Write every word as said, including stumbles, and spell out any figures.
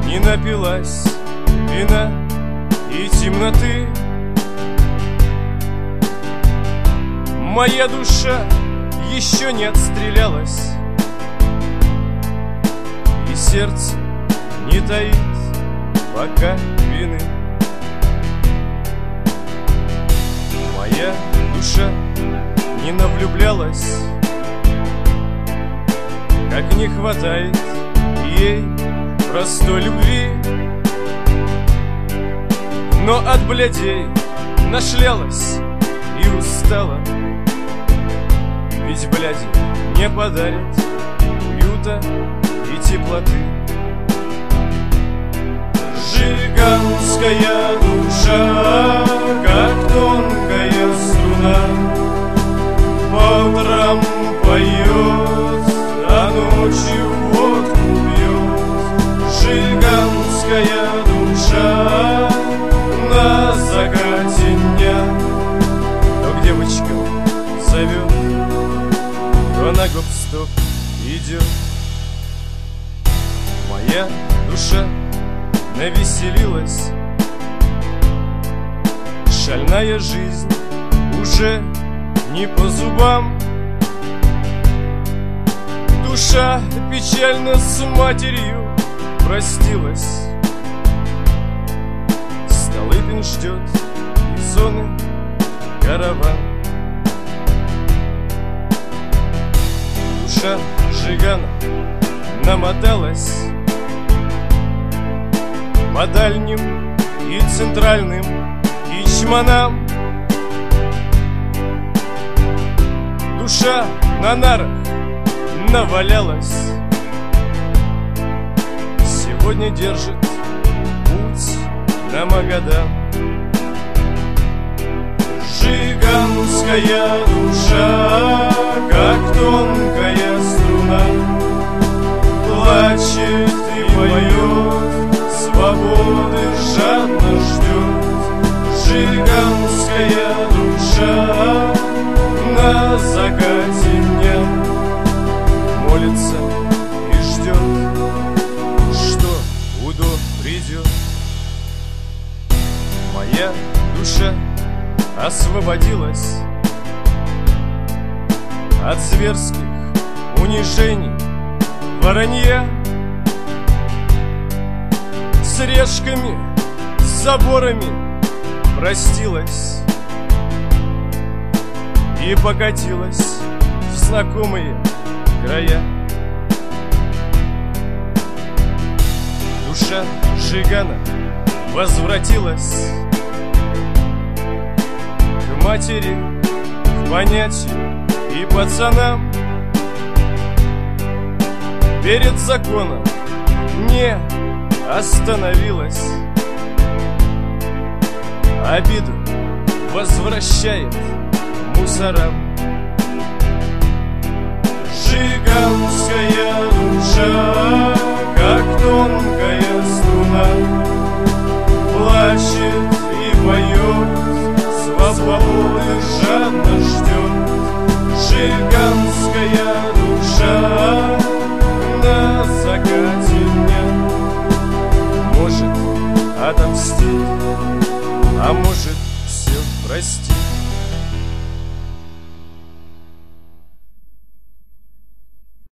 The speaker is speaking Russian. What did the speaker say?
не напилась вина и темноты. Моя душа еще не отстрелялась, и сердце не таит пока вины. Моя душа не навлюблялась, как не хватает ей простой любви. Но от блядей нашлялась и устала, ведь бляди не подарят уюта и теплоты. Жиганская душа, как тонкая струна, по утрам поет, а ночью водку пьет. Жиганская душа на закате дня то к девочкам зовет, то на гоп-стоп идет. Моя душа навеселилась, шальная жизнь уже не по зубам. Душа печально с матерью простилась, Столыпин ждет из зоны караван. Душа Жигана намоталась по дальним и центральным ячманам. Душа на нарах навалялась, сегодня держит путь на Магадан. Жиганская душа, как тонкая струна, плачет и поет, свободы жадно ждет. Жиганская душа на закате дня молится и ждет, что Удо придет. Моя душа освободилась от зверских унижений, воронья, с решками, с заборами простилась и покатилась в знакомые края. Душа Жигана возвратилась к матери, к понятию и пацанам. Перед законом не остановилась, обиду возвращает мусорам. Жиганская душа, как тонкая струна, плачет и поет, свободы жадно ждет. Жиганская душа на закате дня может отомстить, а может все простить.